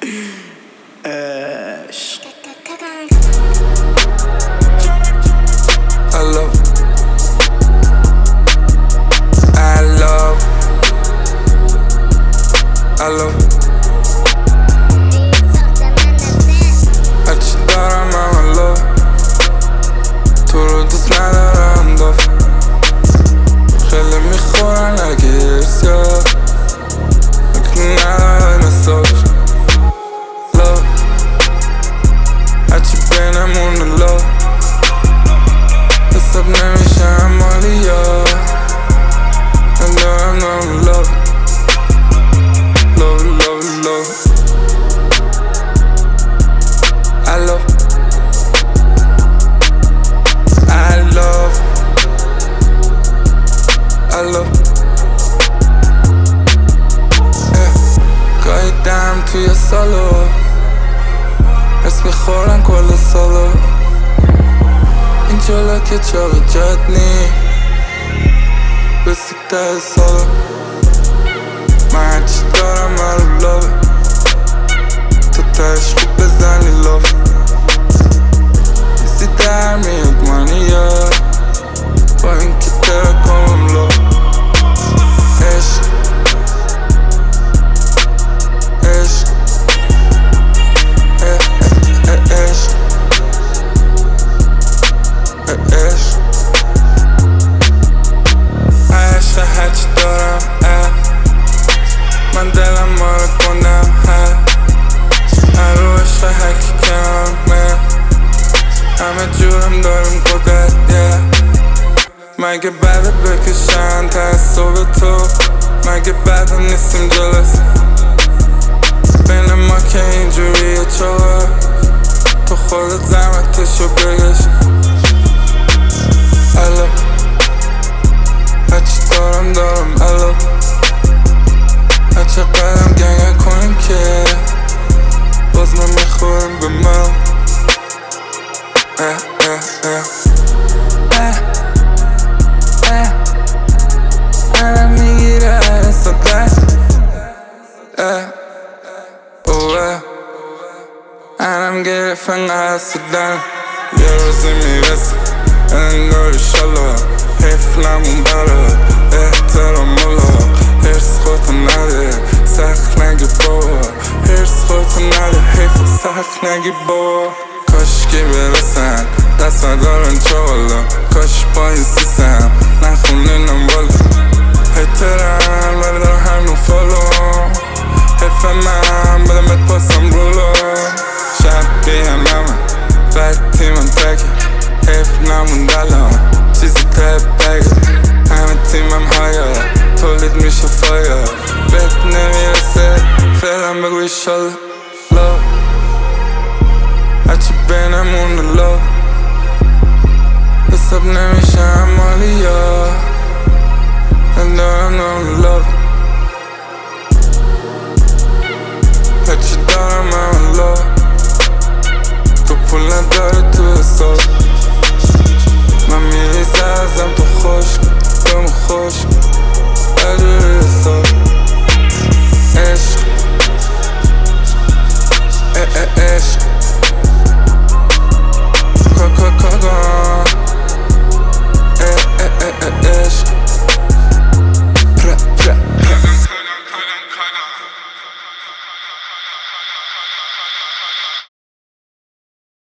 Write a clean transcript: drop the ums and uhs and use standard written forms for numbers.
عشق. I love هرچی دارم همه love تو رو دوست ندارم داف خیلی میخورن اگه ارسیاد اگه نداره مساج love هرچی بینمونه love حساب نمیشه همالی یا ندارم نام love گاهی دم توی سالو حس میخورن کل سالو این جلو که چاق جد نی بسیکته سالو من هرچی دارم من رو لابه تو تاش خوب بزنی لاف ایزی در میاد منی یا با این که ترکمم لاف عشق عشق عشق عشق عشق هرچی دارم من دلم مارو کنم هر رو عشق هرکی کنمه همه جورم دارم قدرت مگه بعد بکشن تعصب تو مگه بعد نیستیم جلس بین ما که اینجوریه چوه تو خودت زحمتشو بگش الو هرچی دارم الو هرچه قدم گنگه کنیم که باز ما میخوریم به من الان میگیره اصابه الان گرفت انقدر سدن یه روزی میرسه انگار ایشالله حیف نمون برات احترام ملا هرس خودتو نده سخت نگی بابا هرس خودتو نده حیف سخت نگی بابا کاشکی برسن دست ندارن چوالا کاش با این سیستم نخونینم والا هیترن ولی دارم همون فالو حیف من بدم بهت پاسم رولو شبیه همه بعد تیمم تکه حیف نموند الان چیزی تب بگه همه تیمم هایا تولید میشه فایا بهت نمیرسه فعلا بگو ایشالله love هرچی بینمونه love حساب نمیشه همالی یا ندارم نام love هرچی دارم همه love تو پول نداره